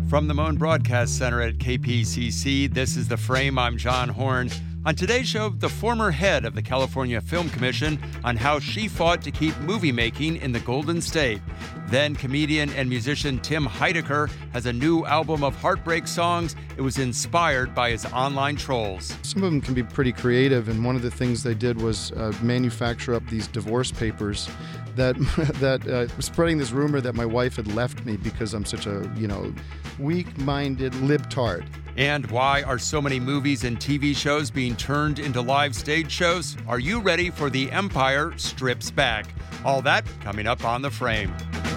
From the Moan Broadcast Center at KPCC, this is The Frame. I'm John Horn. On today's show, the former head of the California Film Commission on how she fought to keep movie making in the Golden State. Then comedian and musician Tim Heidecker has a new album of heartbreak songs. It was inspired by his online trolls. Some of them can be pretty creative, and one of the things they did was manufacture up these divorce papers that spreading this rumor that my wife had left me because I'm such a, weak-minded libtard. And why are so many movies and TV shows being turned into live stage shows? Are you ready for The Empire Strips Back? All that coming up on The Frame.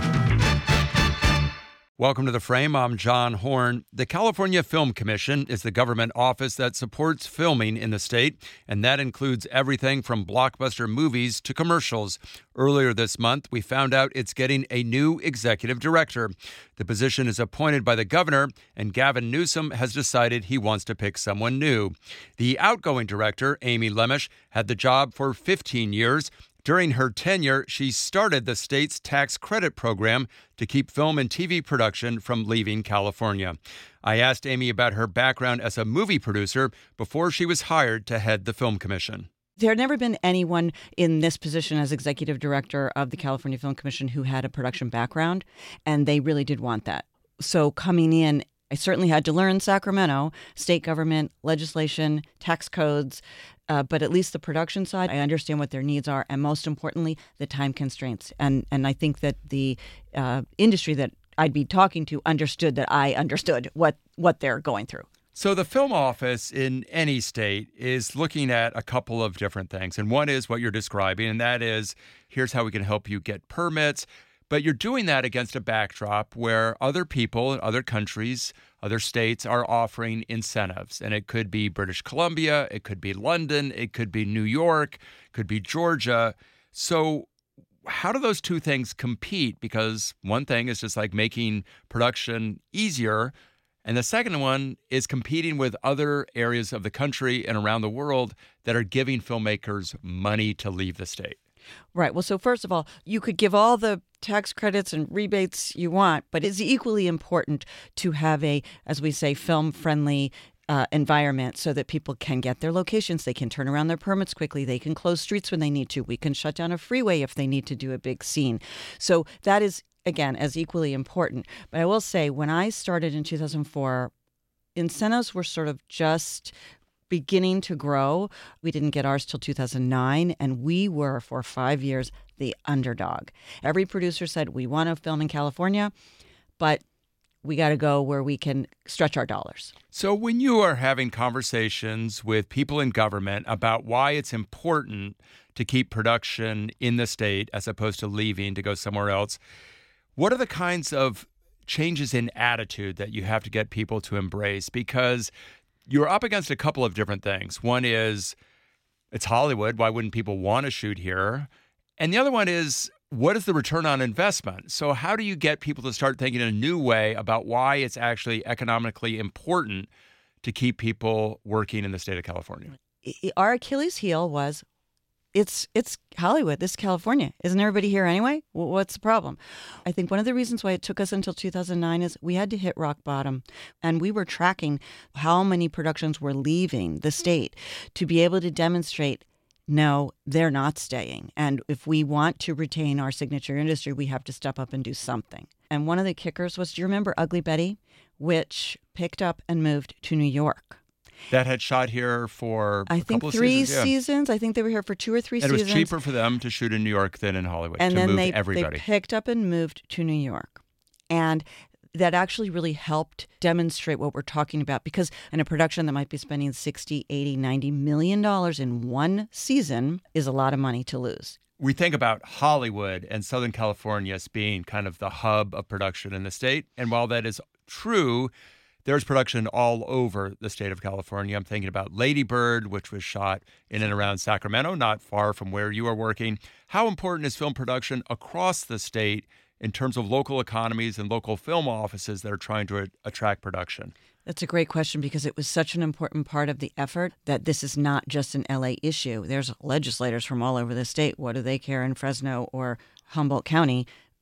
Welcome to The Frame. I'm John Horn. The California Film Commission is the government office that supports filming in the state, and that includes everything from blockbuster movies to commercials. Earlier this month, we found out it's getting a new executive director. The position is appointed by the governor, and Gavin Newsom has decided he wants to pick someone new. The outgoing director, Amy Lemisch, had the job for 15 years. During her tenure, she started the state's tax credit program to keep film and TV production from leaving California. I asked Amy about her background as a movie producer before she was hired to head the Film Commission. There had never been anyone in this position as executive director of the California Film Commission who had a production background, and they really did want that. So coming in, I certainly had to learn Sacramento, state government, legislation, tax codes, but at least the production side, I understand what their needs are, and most importantly, the time constraints. And I think that the industry that I'd be talking to understood that I understood what they're going through. So the film office in any state is looking at a couple of different things. And one is what you're describing, and that is, here's how we can help you get permits. But you're doing that against a backdrop where other people in other countries, other states are offering incentives. And it could be British Columbia, it could be London, it could be New York, it could be Georgia. So how do those two things compete? Because one thing is just like making production easier. And the second one is competing with other areas of the country and around the world that are giving filmmakers money to leave the state. Right. Well, so first of all, you could give all the tax credits and rebates you want, but it's equally important to have a, as we say, film-friendly environment so that people can get their locations. They can turn around their permits quickly. They can close streets when they need to. We can shut down a freeway if they need to do a big scene. So that is, again, as equally important. But I will say, when I started in 2004, incentives were sort of just beginning to grow. We didn't get ours till 2009, and we were, for 5 years, the underdog. Every producer said, we want to film in California, but we got to go where we can stretch our dollars. So when you are having conversations with people in government about why it's important to keep production in the state as opposed to leaving to go somewhere else, what are the kinds of changes in attitude that you have to get people to embrace? Because you're up against a couple of different things. One is, it's Hollywood. Why wouldn't people want to shoot here? And the other one is, what is the return on investment? So how do you get people to start thinking in a new way about why it's actually economically important to keep people working in the state of California? Our Achilles heel was, it's Hollywood. This is California. Isn't everybody here anyway? What's the problem? I think one of the reasons why it took us until 2009 is we had to hit rock bottom. And we were tracking how many productions were leaving the state to be able to demonstrate, no, they're not staying. And if we want to retain our signature industry, we have to step up and do something. And one of the kickers was, do you remember Ugly Betty, which picked up and moved to New York? That had shot here for I think 3 seasons. Yeah. I think they were here for 2 or 3 and seasons. It was cheaper for them to shoot in New York than in Hollywood, and to then move they everybody. They picked up and moved to New York. And that actually really helped demonstrate what we're talking about, because in a production that might be spending 60, 80, 90 million dollars in one season is a lot of money to lose. We think about Hollywood and Southern California as being kind of the hub of production in the state. And while that is true, there's production all over the state of California. I'm thinking about Lady Bird, which was shot in and around Sacramento, not far from where you are working. How important is film production across the state in terms of local economies and local film offices that are trying to attract production? That's a great question, because it was such an important part of the effort that this is not just an LA issue. There's legislators from all over the state. What do they care in Fresno or Humboldt County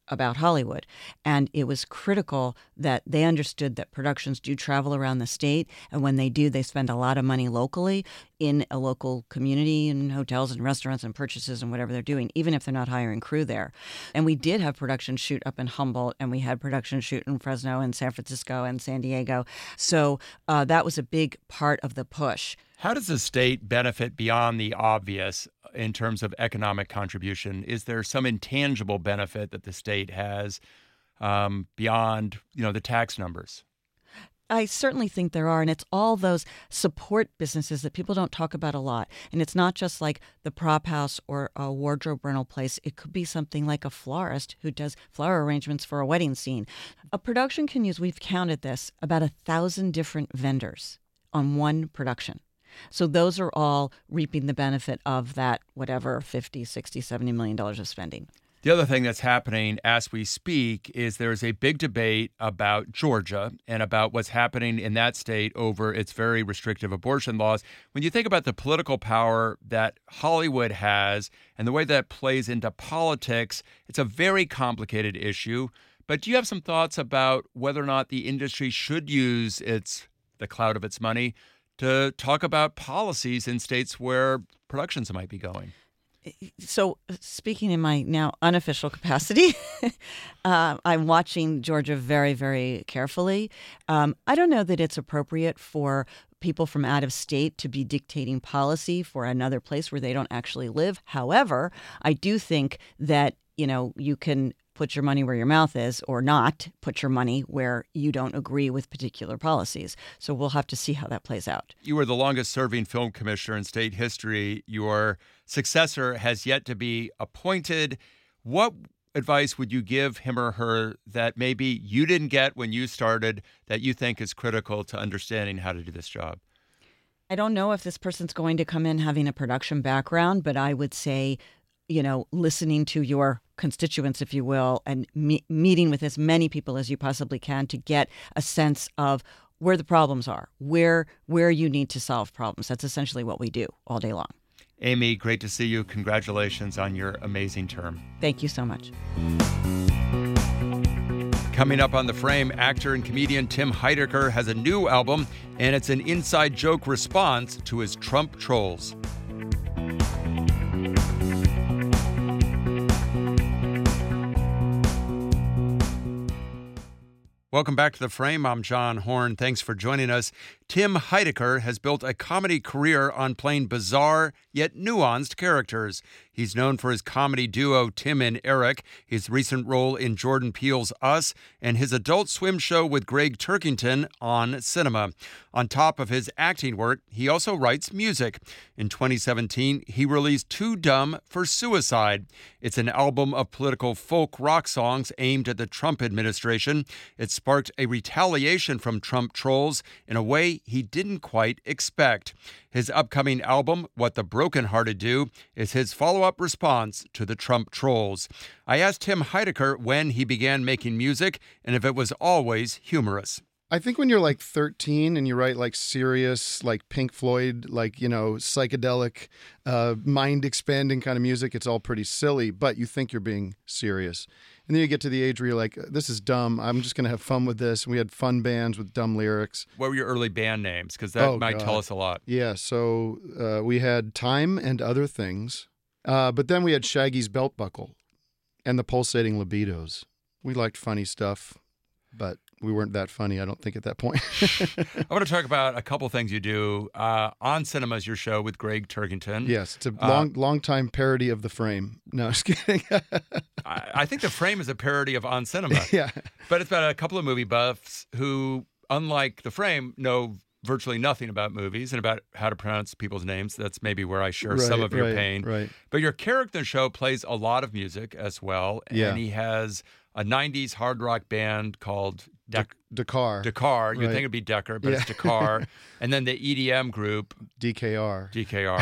about Hollywood. And it was critical that they understood that productions do travel around the state. And when they do, they spend a lot of money locally in a local community and hotels and restaurants and purchases and whatever they're doing, even if they're not hiring crew there. And we did have production shoot up in Humboldt, and we had production shoot in Fresno and San Francisco and San Diego. So that was a big part of the push. How does the state benefit beyond the obvious in terms of economic contribution? Is there some intangible benefit that the state has beyond, the tax numbers? I certainly think there are, and it's all those support businesses that people don't talk about a lot. And it's not just like the prop house or a wardrobe rental place. It could be something like a florist who does flower arrangements for a wedding scene. A production can use, we've counted this, about 1,000 different vendors on one production. So those are all reaping the benefit of that, whatever, $50, $60, $70 million of spending. The other thing that's happening as we speak is there's a big debate about Georgia and about what's happening in that state over its very restrictive abortion laws. When you think about the political power that Hollywood has and the way that plays into politics, it's a very complicated issue. But do you have some thoughts about whether or not the industry should use the clout of its money to talk about policies in states where productions might be going? So speaking in my now unofficial capacity, I'm watching Georgia very, very carefully. I don't know that it's appropriate for people from out of state to be dictating policy for another place where they don't actually live. However, I do think that, you can put your money where your mouth is or not put your money where you don't agree with particular policies. So we'll have to see how that plays out. You were the longest serving film commissioner in state history. Your successor has yet to be appointed. What advice would you give him or her that maybe you didn't get when you started that you think is critical to understanding how to do this job? I don't know if this person's going to come in having a production background, but I would say, listening to your constituents, if you will, and meeting with as many people as you possibly can to get a sense of where the problems are, where you need to solve problems. That's essentially what we do all day long. Amy, great to see you. Congratulations on your amazing term. Thank you so much. Coming up on The Frame, actor and comedian Tim Heidecker has a new album, and it's an inside joke response to his Trump trolls. Welcome back to The Frame. I'm John Horn. Thanks for joining us. Tim Heidecker has built a comedy career on playing bizarre yet nuanced characters. He's known for his comedy duo Tim and Eric, his recent role in Jordan Peele's Us, and his Adult Swim show with Greg Turkington on Cinema. On top of his acting work, he also writes music. In 2017, he released Too Dumb for Suicide. It's an album of political folk rock songs aimed at the Trump administration. It sparked a retaliation from Trump trolls in a way he didn't quite expect. His upcoming album, What the Brokenhearted Do, is his follow-up response to the Trump trolls. I asked Tim Heidecker when he began making music and if it was always humorous. I think when you're like 13 and you write like serious, like Pink Floyd, like, psychedelic, mind-expanding kind of music, it's all pretty silly, but you think you're being serious. And then you get to the age where you're like, this is dumb. I'm just going to have fun with this. And we had fun bands with dumb lyrics. What were your early band names? Because that might tell us a lot. Yeah, so we had Time and Other Things. But then we had Shaggy's Belt Buckle and the Pulsating Libidos. We liked funny stuff, but we weren't that funny, I don't think, at that point. I want to talk about a couple things you do. On Cinema is your show with Greg Turkington. Yes, it's a long time parody of The Frame. No, just kidding. I think The Frame is a parody of On Cinema. Yeah. But it's about a couple of movie buffs who, unlike The Frame, know virtually nothing about movies and about how to pronounce people's names. That's maybe where I share some of your pain. Right. But your character in the show plays a lot of music as well. And he has a 90s hard rock band called Dakar. Dakar. You'd think it'd be Decker, but it's Dakar. And then the EDM group DKR.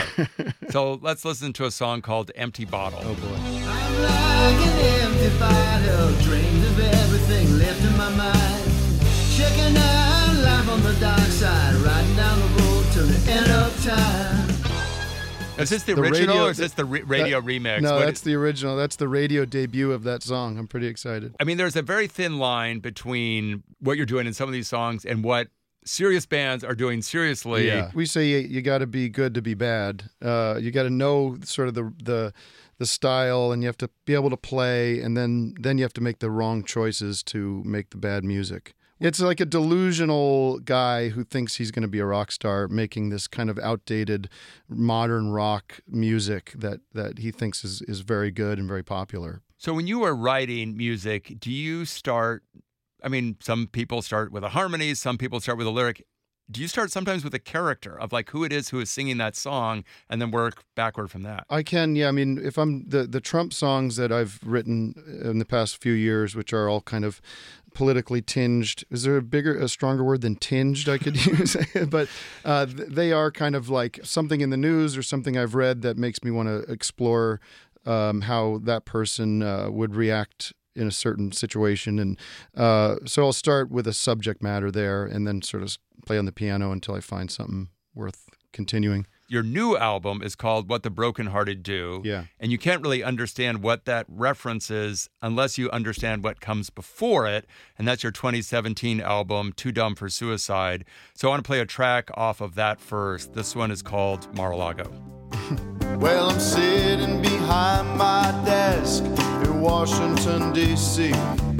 So let's listen to a song called Empty Bottle. Oh, boy. I'm like an empty bottle, dreams of everything left in my mind. Checking out life on the dark side, riding down the road till the end of time. Is this the original or is this the radio remix? No, that's the original. That's the radio debut of that song. I'm pretty excited. I mean, there's a very thin line between what you're doing in some of these songs and what serious bands are doing seriously. Yeah. We say you got to be good to be bad. You got to know sort of the style, and you have to be able to play, and then you have to make the wrong choices to make the bad music. It's like a delusional guy who thinks he's going to be a rock star making this kind of outdated modern rock music that he thinks is very good and very popular. So when you are writing music, do you start, I mean, some people start with a harmony, some people start with a lyric. Do you start sometimes with a character of like who it is who is singing that song and then work backward from that? I can, yeah. I mean, if I'm the Trump songs that I've written in the past few years, which are all kind of politically tinged. Is there a stronger word than tinged I could use? But they are kind of like something in the news or something I've read that makes me want to explore how that person would react in a certain situation. And so I'll start with a subject matter there and then sort of play on the piano until I find something worth continuing. Your new album is called What the Brokenhearted Do. Yeah. And you can't really understand what that references unless you understand what comes before it. And that's your 2017 album, Too Dumb for Suicide. So I want to play a track off of that first. This one is called Mar-a-Lago. Well, I'm sitting behind my desk in Washington, D.C.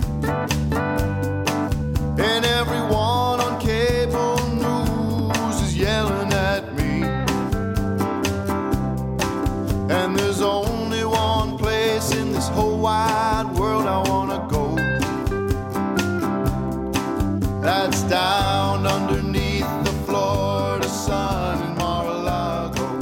And everyone on cable news is yelling at me. And there's only one place in this whole wide world I want to go. That's down underneath the Florida sun in Mar-a-Lago.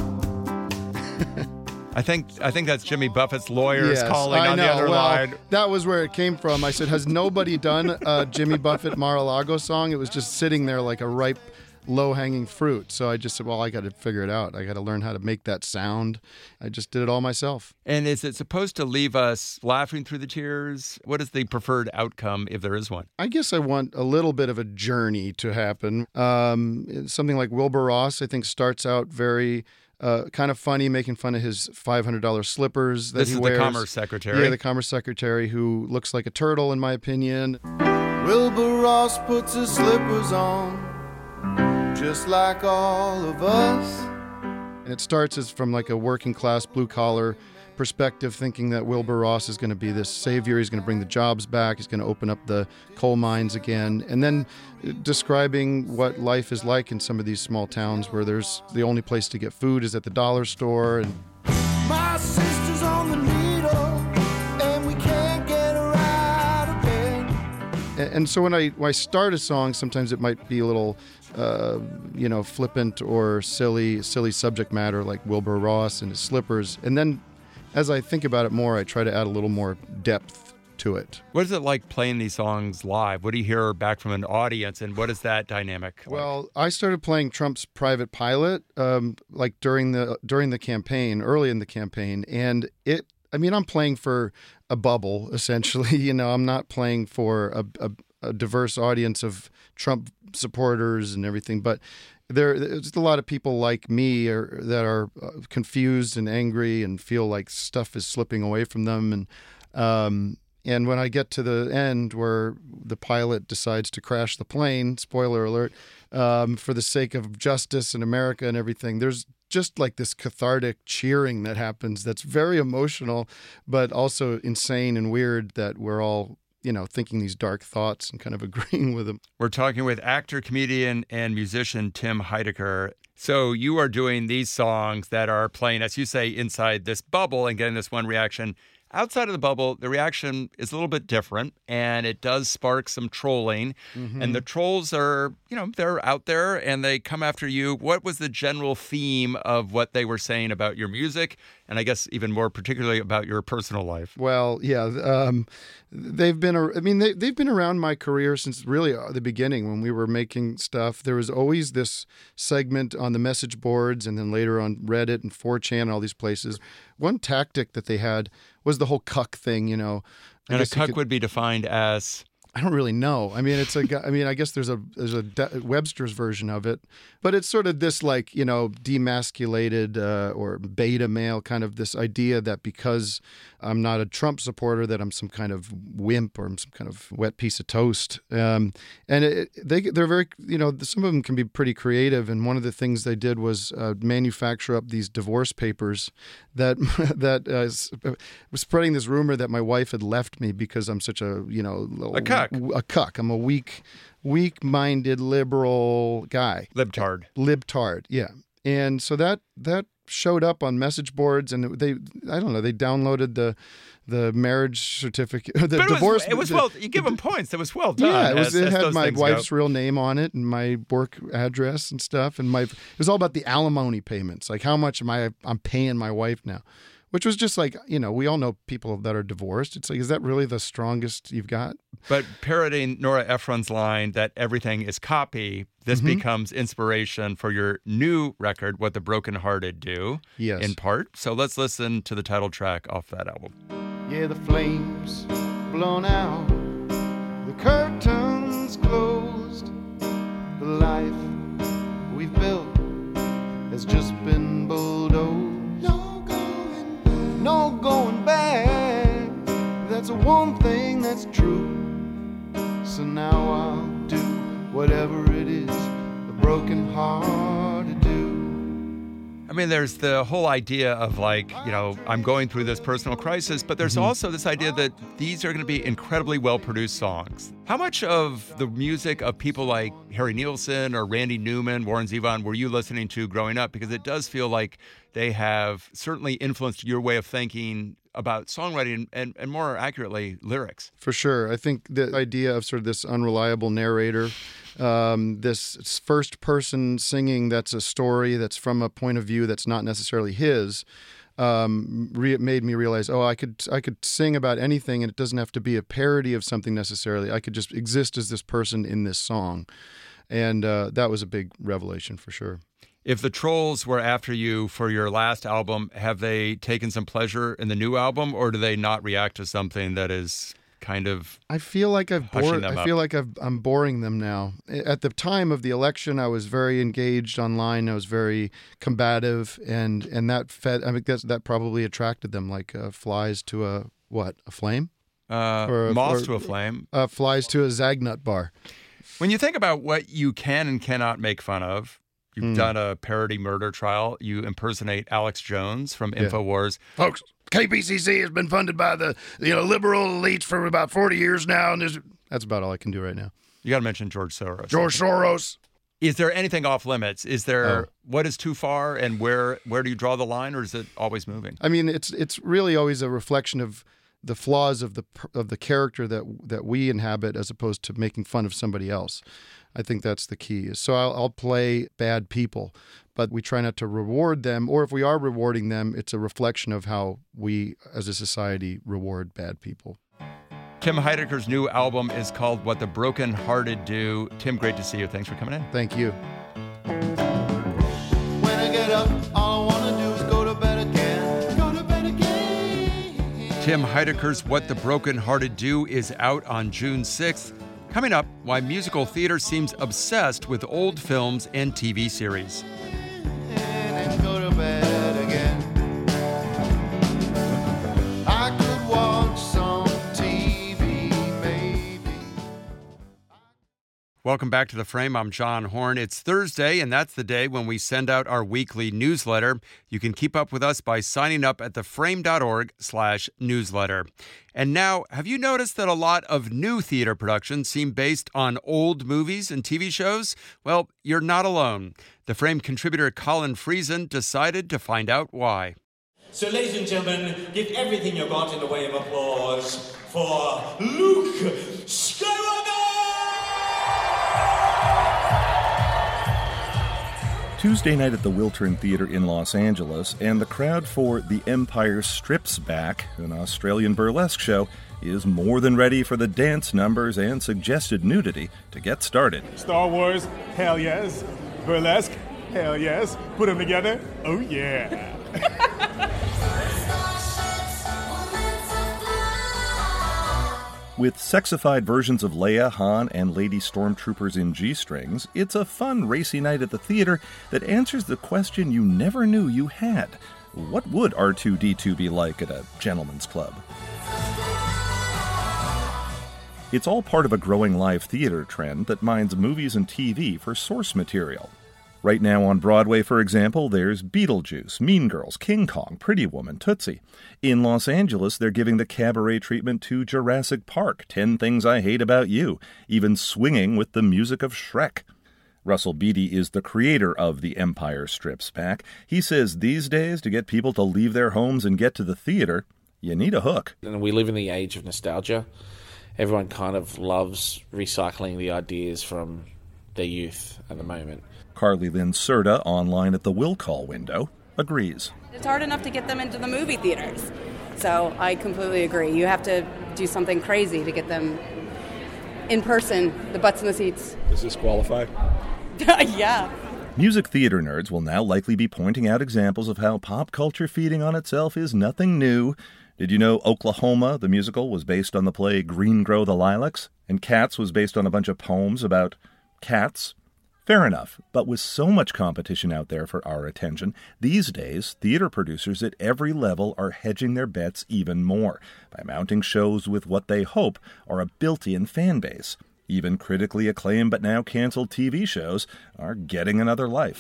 I think that's Jimmy Buffett's lawyers calling I on know. the other line. That was where it came from. I said, has nobody done a Jimmy Buffett Mar-a-Lago song? It was just sitting there like a ripe, low-hanging fruit. So I just said, well, I got to figure it out. I got to learn how to make that sound. I just did it all myself. And is it supposed to leave us laughing through the tears? What is the preferred outcome if there is one? I guess I want a little bit of a journey to happen. Something like Wilbur Ross, I think, starts out very kind of funny, making fun of his $500 slippers that he wears. This is the Commerce Secretary. Yeah, the Commerce Secretary who looks like a turtle, in my opinion. Wilbur Ross puts his slippers on, just like all of us. And it starts as from like a working class, blue collar perspective, thinking that Wilbur Ross is going to be this savior. He's going to bring the jobs back. He's going to open up the coal mines again. And then describing what life is like in some of these small towns where there's the only place to get food is at the dollar store. And my sister's on the needle, and we can't get her out of bed. And so when I start a song, sometimes it might be a little, flippant or silly subject matter like Wilbur Ross and his slippers. And then as I think about it more, I try to add a little more depth to it. What is it like playing these songs live? What do you hear back from an audience, and what is that dynamic like? Well, I started playing Trump's Private Pilot like during the campaign, early in the campaign, and I'm playing for a bubble, essentially. I'm not playing for a diverse audience of Trump supporters and everything, but there's a lot of people like me that are confused and angry and feel like stuff is slipping away from them. And when I get to the end where the pilot decides to crash the plane, spoiler alert, for the sake of justice in America and everything, there's just like this cathartic cheering that happens that's very emotional, but also insane and weird that we're all thinking these dark thoughts and kind of agreeing with them. We're talking with actor, comedian, and musician Tim Heidecker. So you are doing these songs that are playing, as you say, inside this bubble and getting this one reaction. Outside of the bubble, the reaction is a little bit different, and it does spark some trolling. Mm-hmm. And the trolls are, they're out there, and they come after you. What was the general theme of what they were saying about your music, and I guess even more particularly about your personal life? Well, yeah, they've been around my career since really the beginning when we were making stuff. There was always this segment on the message boards, and then later on Reddit and 4chan and all these places. One tactic that they had was the whole cuck thing, And a cuck would be defined as? I don't really know. I mean, I guess there's a Webster's version of it, but it's sort of this like, demasculated or beta male kind of this idea that because I'm not a Trump supporter, that I'm some kind of wimp or I'm some kind of wet piece of toast. And they're very, some of them can be pretty creative. And one of the things they did was manufacture up these divorce papers that was spreading this rumor that my wife had left me because I'm such a cuck. I'm a weak-minded liberal guy. Libtard, yeah. And so that showed up on message boards, and they downloaded the marriage certificate, divorce. It was well. You give them points. It was well done. Yeah, it had my wife's real name on it and my work address and stuff, and it was all about the alimony payments, like how much I'm paying my wife now. Which was just like, we all know people that are divorced. It's like, is that really the strongest you've got? But parodying Nora Ephron's line that everything is copy, this becomes inspiration for your new record, What the Brokenhearted Do, yes, in part. So let's listen to the title track off that album. Yeah, the flames blown out, the curtains closed, the life we've built has just been bulldozed. No going back, that's the one thing that's true. So now I'll do whatever it is the broken hearted do. I mean, there's the whole idea of like, I'm going through this personal crisis, but there's also this idea that these are going to be incredibly well-produced songs. How much of the music of people like Harry Nilsson or Randy Newman, Warren Zevon, were you listening to growing up? Because it does feel like they have certainly influenced your way of thinking about songwriting and more accurately, lyrics. For sure. I think the idea of sort of this unreliable narrator, this first person singing that's a story that's from a point of view that's not necessarily his, made me realize, I could sing about anything and it doesn't have to be a parody of something necessarily. I could just exist as this person in this song. And that was a big revelation for sure. If the Trolls were after you for your last album, have they taken some pleasure in the new album, or do they not react to something that is kind of? I feel like I'm boring them now. At the time of the election, I was very engaged online. I was very combative, and that that probably attracted them, like flies to a flame, moths to a flame, flies to a Zagnut bar. When you think about what you can and cannot make fun of. You've done a parody murder trial. You impersonate Alex Jones from InfoWars. Folks, KPCC has been funded by the liberal elites for about 40 years now, and that's about all I can do right now. You got to mention George Soros. George Soros. Is there anything off limits? Is there what is too far, and where do you draw the line, or is it always moving? I mean, it's really always a reflection of the flaws of the character that we inhabit, as opposed to making fun of somebody else. I think that's the key. So I'll play bad people, but we try not to reward them, or if we are rewarding them, it's a reflection of how we as a society reward bad people. Tim Heidecker's new album is called What the Brokenhearted Do. Tim, great to see you. Thanks for coming in. Thank you. When I get up, all I want to do is go to bed again. Go to bed again. Tim Heidecker's What the Brokenhearted Do is out on June 6th. Coming up, why musical theater seems obsessed with old films and TV series. And go to bed again. I could watch some TV, maybe. Welcome back to The Frame. I'm John Horn. It's Thursday, and that's the day when we send out our weekly newsletter. You can keep up with us by signing up at theframe.org/newsletter. And now, have you noticed that a lot of new theater productions seem based on old movies and TV shows? Well, you're not alone. The Frame contributor Colin Friesen decided to find out why. So, ladies and gentlemen, give everything you've got in the way of applause for Luke Skywalker! Tuesday night at the Wiltern Theatre in Los Angeles, and the crowd for The Empire Strips Back, an Australian burlesque show, is more than ready for the dance numbers and suggested nudity to get started. Star Wars, hell yes. Burlesque, hell yes. Put them together, oh yeah. With sexified versions of Leia, Han, and Lady Stormtroopers in G-strings, it's a fun, racy night at the theater that answers the question you never knew you had. What would R2-D2 be like at a gentleman's club? It's all part of a growing live theater trend that mines movies and TV for source material. Right now on Broadway, for example, there's Beetlejuice, Mean Girls, King Kong, Pretty Woman, Tootsie. In Los Angeles, they're giving the cabaret treatment to Jurassic Park, 10 Things I Hate About You, even swinging with the music of Shrek. Russell Beatty is the creator of The Empire Strips Back. He says these days, to get people to leave their homes and get to the theater, you need a hook. And we live in the age of nostalgia. Everyone kind of loves recycling the ideas from their youth at the moment. Carly Lynn Serta, online at the Will Call window, agrees. It's hard enough to get them into the movie theaters. So I completely agree. You have to do something crazy to get them in person, the butts in the seats. Does this qualify? Yeah. Music theater nerds will now likely be pointing out examples of how pop culture feeding on itself is nothing new. Did you know Oklahoma, the musical, was based on the play Green Grow the Lilacs? And Cats was based on a bunch of poems about cats? Fair enough, but with so much competition out there for our attention, these days, theater producers at every level are hedging their bets even more by mounting shows with what they hope are a built-in fan base. Even critically acclaimed but now canceled TV shows are getting another life.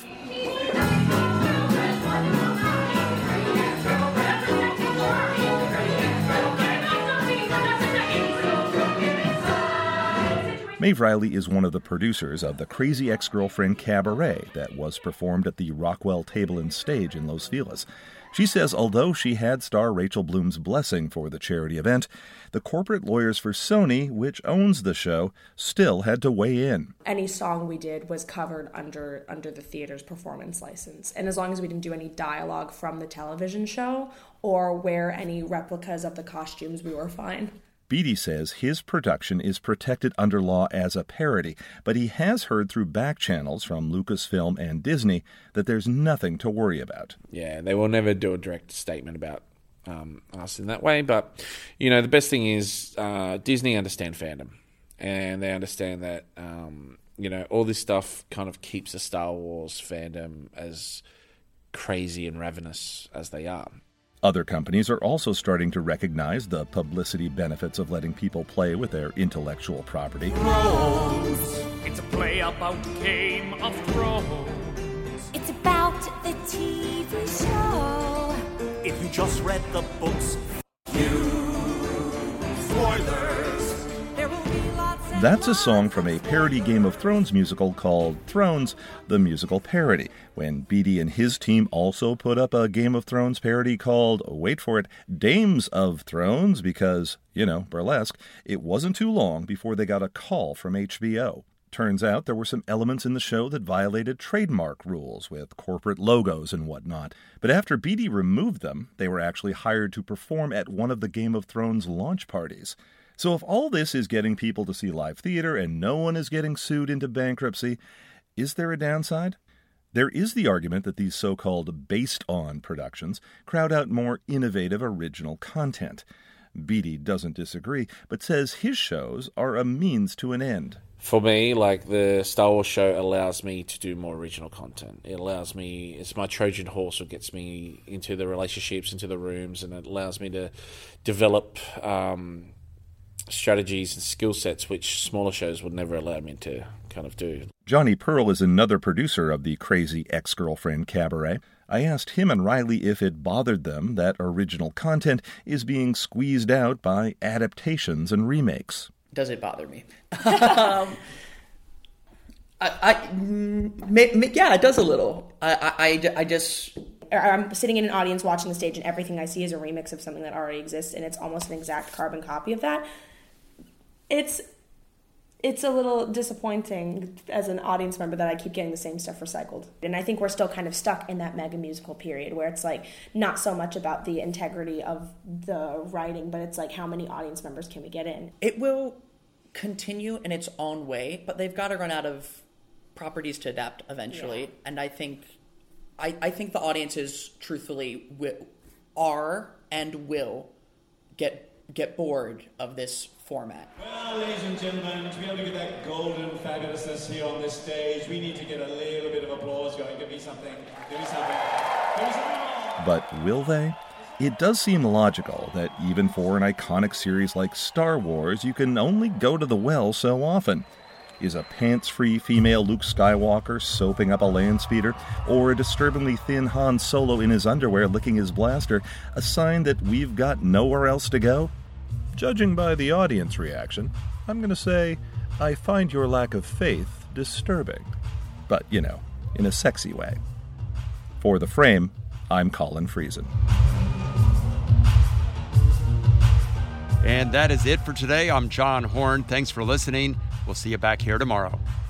Maeve Riley is one of the producers of the Crazy Ex-Girlfriend Cabaret that was performed at the Rockwell Table and Stage in Los Feliz. She says although she had star Rachel Bloom's blessing for the charity event, the corporate lawyers for Sony, which owns the show, still had to weigh in. Any song we did was covered under the theater's performance license. And as long as we didn't do any dialogue from the television show or wear any replicas of the costumes, we were fine. Beatty says his production is protected under law as a parody, but he has heard through back channels from Lucasfilm and Disney that there's nothing to worry about. Yeah, they will never do a direct statement about us in that way, but, you know, the best thing is Disney understand fandom, and they understand that, you know, all this stuff kind of keeps the Star Wars fandom as crazy and ravenous as they are. Other companies are also starting to recognize the publicity benefits of letting people play with their intellectual property. Thrones. It's a play about Game of Thrones. It's about the TV show. If you just read the books, spoilers. There will be lots and That's a song from a parody Game of Thrones musical called Thrones, the musical parody. When Beatty and his team also put up a Game of Thrones parody called, wait for it, Dames of Thrones, because, you know, burlesque, it wasn't too long before they got a call from HBO. Turns out there were some elements in the show that violated trademark rules with corporate logos and whatnot. But after Beatty removed them, they were actually hired to perform at one of the Game of Thrones launch parties. So if all this is getting people to see live theater and no one is getting sued into bankruptcy, is there a downside? There is the argument that these so-called based-on productions crowd out more innovative original content. Beatty doesn't disagree, but says his shows are a means to an end. For me, like, the Star Wars show allows me to do more original content. It allows me, it's my Trojan horse that gets me into the relationships, into the rooms, and it allows me to develop strategies and skill sets which smaller shows would never allow me to kind of do. Johnny Pearl is another producer of the Crazy Ex-Girlfriend Cabaret. I asked him and Riley if it bothered them that original content is being squeezed out by adaptations and remakes. Does it bother me? Yeah, it does a little. I'm sitting in an audience watching the stage, and everything I see is a remix of something that already exists, and it's almost an exact carbon copy of that. It's a little disappointing as an audience member that I keep getting the same stuff recycled. And I think we're still kind of stuck in that mega musical period where it's like not so much about the integrity of the writing, but it's like how many audience members can we get in? It will continue in its own way, but they've got to run out of properties to adapt eventually. Yeah. And I think the audiences truthfully are and will get bored of this format. Well, ladies and gentlemen, to be able to get that golden fabulousness here on this stage, we need to get a little bit of applause going. Give me something. Give me something. Give me something more. But will they? It does seem logical that even for an iconic series like Star Wars, you can only go to the well so often. Is a pants-free female Luke Skywalker soaping up a land speeder, or a disturbingly thin Han Solo in his underwear licking his blaster, a sign that we've got nowhere else to go? Judging by the audience reaction, I'm going to say I find your lack of faith disturbing. But, you know, in a sexy way. For The Frame, I'm Colin Friesen. And that is it for today. I'm John Horn. Thanks for listening. We'll see you back here tomorrow.